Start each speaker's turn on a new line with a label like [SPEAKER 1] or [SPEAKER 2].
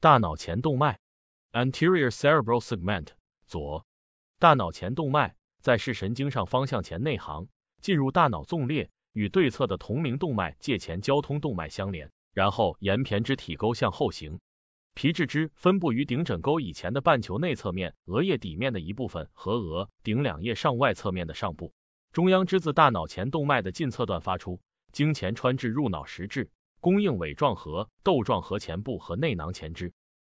[SPEAKER 1] 大脑前动脉 anterior cerebral segment 左。大脑前动脉在视神经上方向前内行，进入大脑纵裂，与对侧的同名动脉界前交通动脉相连，然后沿胼胝体沟向后行。皮质支分布于顶枕沟以前的半球内侧面、额叶底面的一部分和额顶两叶上外侧面的上部。中央支自大脑前动脉的近侧段发出，经前穿至入脑实质，供应尾状核、窦状核前部和内囊前支。